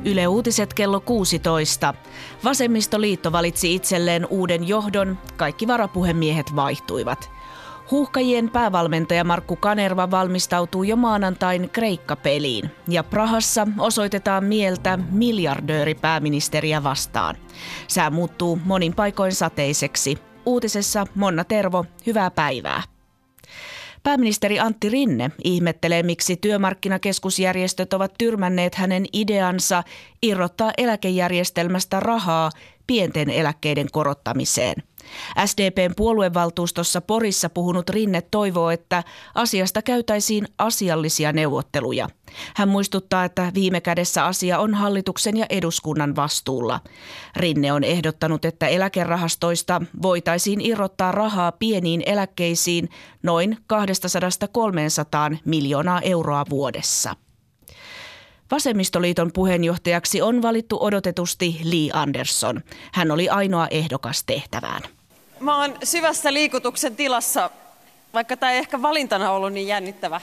Yle Uutiset kello 16. Vasemmistoliitto valitsi itselleen uuden johdon, kaikki varapuhemiehet vaihtuivat. Huuhkajien päävalmentaja Markku Kanerva valmistautuu jo maanantain Kreikka-peliin. Ja Prahassa osoitetaan mieltä miljardööripääministeriä vastaan. Sää muuttuu monin paikoin sateiseksi. Uutisessa Monna Tervo, hyvää päivää. Pääministeri Antti Rinne ihmettelee, miksi työmarkkinakeskusjärjestöt ovat tyrmänneet hänen ideansa irrottaa eläkejärjestelmästä rahaa pienten eläkkeiden korottamiseen. SDP:n puoluevaltuustossa Porissa puhunut Rinne toivoo, että asiasta käytäisiin asiallisia neuvotteluja. Hän muistuttaa, että viime kädessä asia on hallituksen ja eduskunnan vastuulla. Rinne on ehdottanut, että eläkerahastoista voitaisiin irrottaa rahaa pieniin eläkkeisiin noin 200–300 miljoonaa euroa vuodessa. Vasemmistoliiton puheenjohtajaksi on valittu odotetusti Li Andersson. Hän oli ainoa ehdokas tehtävään. Mä oon syvässä liikutuksen tilassa, vaikka tämä ei ehkä valintana ollut niin jännittävä.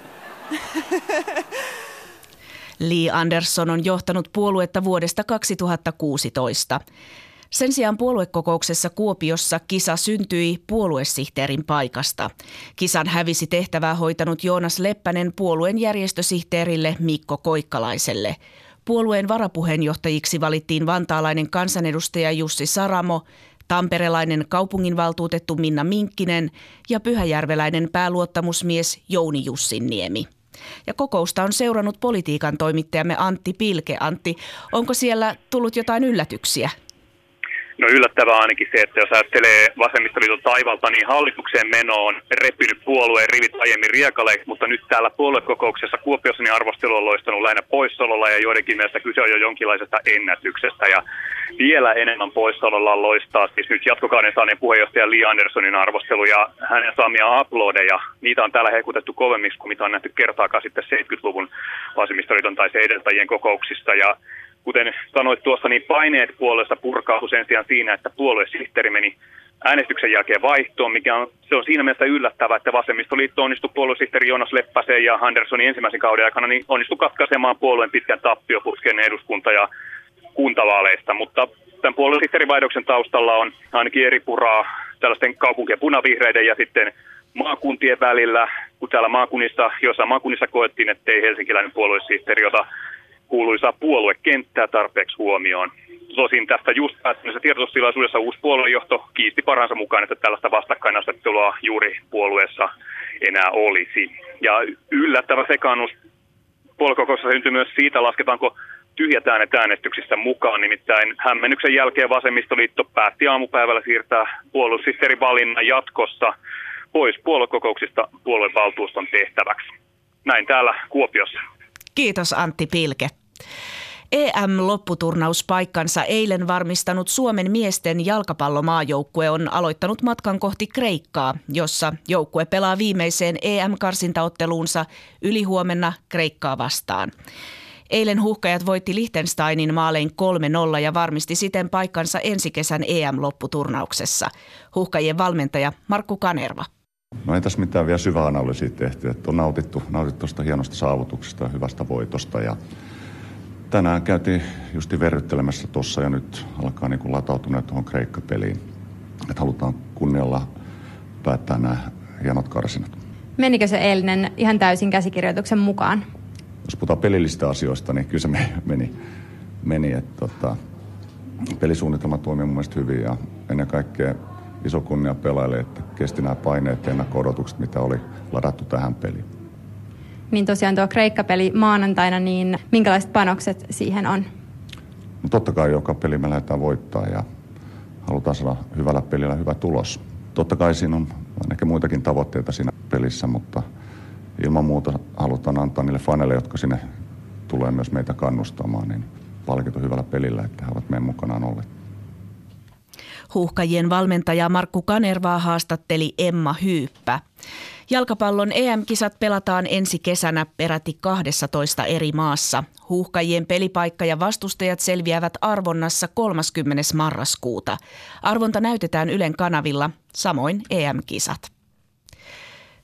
Li Andersson on johtanut puoluetta vuodesta 2016. Sen sijaan puoluekokouksessa Kuopiossa kisa syntyi puoluesihteerin paikasta. Kisan hävisi tehtävää hoitanut Joonas Leppänen puolueen järjestösihteerille Mikko Koikkalaiselle. Puolueen varapuheenjohtajiksi valittiin vantaalainen kansanedustaja Jussi Saramo, tamperelainen kaupunginvaltuutettu Minna Minkkinen ja pyhäjärveläinen pääluottamusmies Jouni Jussinniemi. Ja kokousta on seurannut politiikan toimittajamme Antti Pilke. Antti, onko siellä tullut jotain yllätyksiä? No yllättävää ainakin se, että jos ajattelee vasemmistoliiton taivalta, niin hallitukseen meno on repinyt puolueen rivit aiemmin riekaleiksi, mutta nyt täällä puoluekokouksessa Kuopiossa niin arvostelu on loistanut lähinnä poissaololla ja joidenkin mielestä kyse on jo jonkinlaisesta ennätyksestä. Ja vielä enemmän poissaololla loistaa siis nyt jatkokauden saaneen puheenjohtaja Li Anderssonin arvostelu ja hänen saamia uploadeja. Niitä on täällä hekutettu kovemmiksi kuin mitä on nähty kertaakaan sitten 70-luvun vasemmistoliiton tai sen edeltäjien kokouksista. Ja kuten sanoit tuossa, niin paineet puolesta purkautui sen sijaan siinä, että puoluesihteeri meni äänestyksen jälkeen vaihtoon, se on siinä mielessä yllättävää, että vasemmistoliitto onnistui puoluesihteeri Joonas Leppäsen ja Anderssonin ensimmäisen kauden aikana, niin onnistui katkaisemaan puolueen pitkän tappioputken eduskunta- ja kuntavaaleista, mutta tämän puoluesihteerivaihdoksen taustalla on ainakin eri puraa tällaisten kaupunkien punavihreiden ja sitten maakuntien välillä, kun täällä jossain maakunnissa koettiin, ettei helsinkiläinen puoluesihteeri ota kuuluisaa puoluekenttää tarpeeksi huomioon. Tosin tästä just päättyneessä tiedotustilaisuudessa uusi puoluejohto kiisti parhaansa mukaan, että tällaista vastakkainasettelua juuri puolueessa enää olisi. Ja yllättävä sekaannus puoluekokouksessa syntyi myös siitä, lasketaanko tyhjät äänet äänestyksissä mukaan. Nimittäin hämmennyksen jälkeen vasemmistoliitto päätti aamupäivällä siirtää puoluesihteerin valinnan jatkossa pois puoluekokouksista puoluevaltuuston tehtäväksi. Näin täällä Kuopiossa. Kiitos Antti Pilke. EM-lopputurnauspaikkansa eilen varmistanut Suomen miesten jalkapallomaajoukkue on aloittanut matkan kohti Kreikkaa, jossa joukkue pelaa viimeiseen EM-karsintaotteluunsa ylihuomenna Kreikkaa vastaan. Eilen huuhkajat voitti Liechtensteinin maalein 3-0 ja varmisti siten paikkansa ensi kesän EM-lopputurnauksessa. Huuhkajien valmentaja Markku Kanerva. No ei tässä mitään vielä syvää analyysiä tehty, että on nautittu tuosta hienosta saavutuksesta ja hyvästä voitosta. Ja tänään käytiin justi verryttelemässä tuossa ja nyt alkaa niin kuin latautua tuohon Kreikka-peliin. Että halutaan kunnialla päättää nämä hienot karsinat. Menikö se eilinen ihan täysin käsikirjoituksen mukaan? Jos puhutaan pelillisistä asioista, niin kyllä se meni että pelisuunnitelma toimii mun mielestä hyvin ja ennen kaikkea iso kunnia pelaajille, että kesti nämä paineet ja ennakko-odotukset, mitä oli ladattu tähän peliin. Niin tosiaan tuo Kreikka-peli maanantaina, niin minkälaiset panokset siihen on? No totta kai joka peli me lähdetään voittaa ja halutaan saada hyvällä pelillä hyvä tulos. Totta kai siinä on ehkä muitakin tavoitteita siinä pelissä, mutta ilman muuta halutaan antaa niille faneille, jotka sinne tulee myös meitä kannustamaan, niin palkito hyvällä pelillä, että he ovat meidän mukanaan olleet. Huuhkajien valmentaja Markku Kanervaa haastatteli Emma Hyyppä. Jalkapallon EM-kisat pelataan ensi kesänä peräti 12 eri maassa. Huuhkajien pelipaikka ja vastustajat selviävät arvonnassa 30. marraskuuta. Arvonta näytetään Ylen kanavilla, samoin EM-kisat.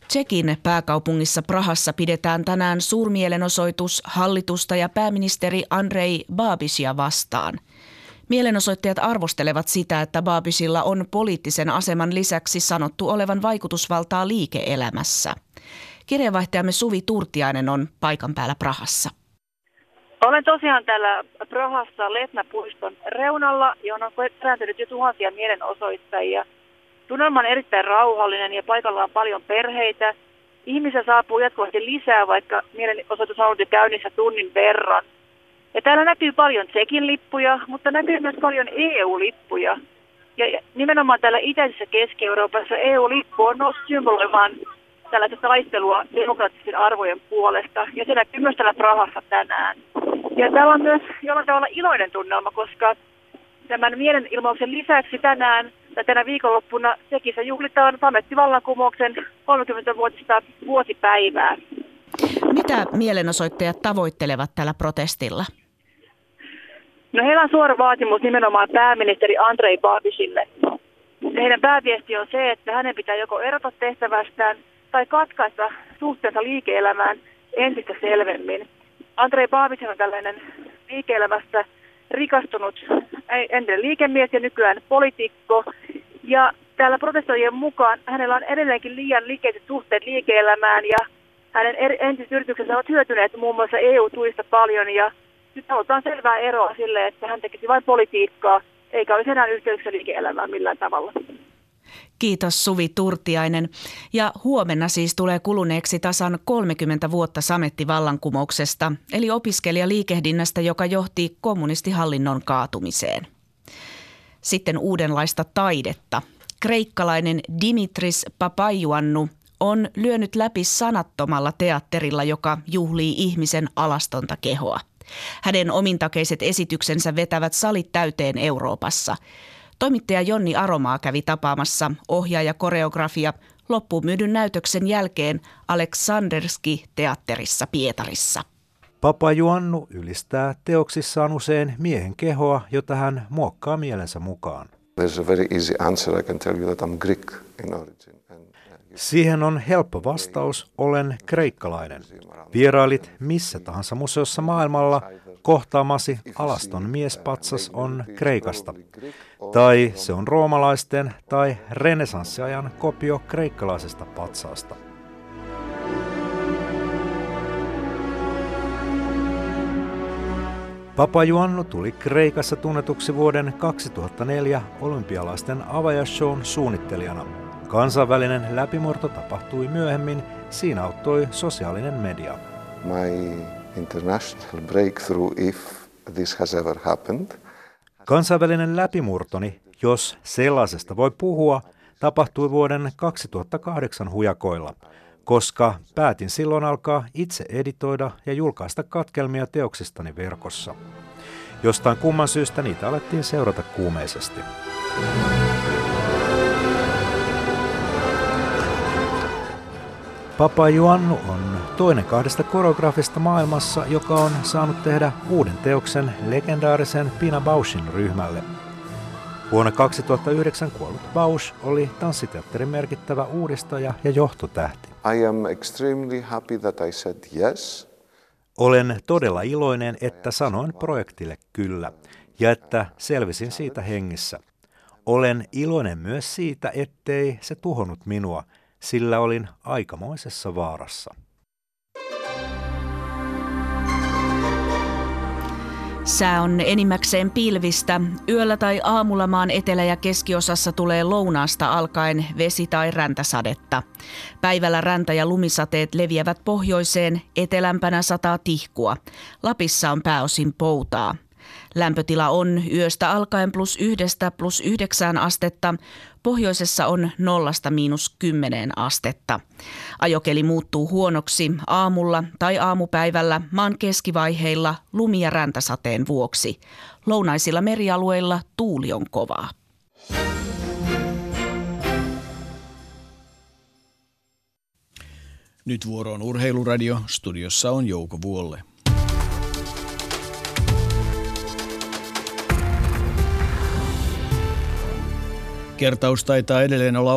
Tšekin pääkaupungissa Prahassa pidetään tänään suurmielenosoitus hallitusta ja pääministeri Andrej Babišia vastaan. Mielenosoittajat arvostelevat sitä, että Babišilla on poliittisen aseman lisäksi sanottu olevan vaikutusvaltaa liike-elämässä. Kirjeenvaihtajamme Suvi Turtiainen on paikan päällä Prahassa. Olen tosiaan täällä Prahassa Letna-puiston reunalla, johon on kerääntynyt jo tuhansia mielenosoittajia. Tunnelma on erittäin rauhallinen ja paikalla on paljon perheitä. Ihmisiä saapuu jatkuvasti lisää, vaikka mielenosoitus on ollut jo käynnissä tunnin verran. Ja täällä näkyy paljon Tšekin lippuja, mutta näkyy myös paljon EU-lippuja. Ja nimenomaan täällä itäisessä Keski-Euroopassa EU-lippu on noussut symboloimaan tällaista taistelua demokraattisten arvojen puolesta. Ja se näkyy myös täällä Prahassa tänään. Ja täällä on myös jollain tavalla iloinen tunnelma, koska tämän mielenilmauksen lisäksi tänä viikonloppuna Tšekissä juhlitaan samettivallankumouksen 30-vuotista vuosipäivää. Mitä mielenosoittajat tavoittelevat tällä protestilla? No heillä on suora vaatimus nimenomaan pääministeri Andrej Babišille. Heidän pääviesti on se, että hänen pitää joko erota tehtävästään tai katkaista suhteensa liike-elämään entistä selvemmin. Andrej Babiš on tällainen liike-elämästä rikastunut entinen liikemies ja nykyään poliitikko. Ja täällä protestoijien mukaan hänellä on edelleenkin liian likeiset suhteet liike-elämään ja hänen entiset yrityksensä ovat hyötyneet muun muassa EU-tuista paljon ja nyt halutaan selvää eroa sille, että hän tekisi vain politiikkaa eikä olisi enää yhteydessä liike-elämään millään tavalla. Kiitos Suvi Turtiainen. Ja huomenna siis tulee kuluneeksi tasan 30 vuotta samettivallankumouksesta, eli opiskelijaliikehdinnästä, joka johti kommunistihallinnon kaatumiseen. Sitten uudenlaista taidetta. Kreikkalainen Dimitris Papaiouannou on lyönyt läpi sanattomalla teatterilla, joka juhlii ihmisen alastonta kehoa. Hänen omintakeiset esityksensä vetävät salit täyteen Euroopassa. Toimittaja Jonni Aromaa kävi tapaamassa ohjaaja-koreografia loppuun myydyn näytöksen jälkeen Aleksanderski-teatterissa Pietarissa. Papaiouannou ylistää teoksissaan usein miehen kehoa, jota hän muokkaa mielensä mukaan. There's a very easy answer. I can tell you that I'm Greek in origin. Siihen on helppo vastaus, olen kreikkalainen. Vierailit missä tahansa museossa maailmalla, kohtaamasi alaston miespatsas on Kreikasta. Tai se on roomalaisten tai renesanssiajan kopio kreikkalaisesta patsaasta. Papaiouannou tuli Kreikassa tunnetuksi vuoden 2004 olympialaisten avajashown suunnittelijana. Kansainvälinen läpimurto tapahtui myöhemmin, siinä auttoi sosiaalinen media. My international breakthrough, if this has ever happened. Kansainvälinen läpimurtoni, jos sellaisesta voi puhua, tapahtui vuoden 2008 hujakoilla, koska päätin silloin alkaa itse editoida ja julkaista katkelmia teoksistani verkossa. Jostain kumman syystä niitä alettiin seurata kuumeisesti. Papaiouannou on toinen 2 koreografista maailmassa, joka on saanut tehdä uuden teoksen legendaarisen Pina Bauschin ryhmälle. Vuonna 2009 kuollut Bausch oli tanssiteatterin merkittävä uudistaja ja johtotähti. I am extremely happy that I said yes. Olen todella iloinen, että sanoin projektille kyllä ja että selvisin siitä hengissä. Olen iloinen myös siitä, ettei se tuhonnut minua, sillä olin aikamoisessa vaarassa. Sää on enimmäkseen pilvistä. Yöllä tai aamulla maan etelä- ja keskiosassa tulee lounaasta alkaen vesi- tai räntäsadetta. Päivällä räntä- ja lumisateet leviävät pohjoiseen, etelämpänä sataa tihkua. Lapissa on pääosin poutaa. Lämpötila on yöstä alkaen +1 +9 astetta. Pohjoisessa on 0–10 astetta. Ajokeli muuttuu huonoksi aamulla tai aamupäivällä maan keskivaiheilla lumi- ja räntäsateen vuoksi. Lounaisilla merialueilla tuuli on kovaa. Nyt vuoro on Urheiluradio. Studiossa on Jouko Vuolle. Kertaus taitaa edelleen olla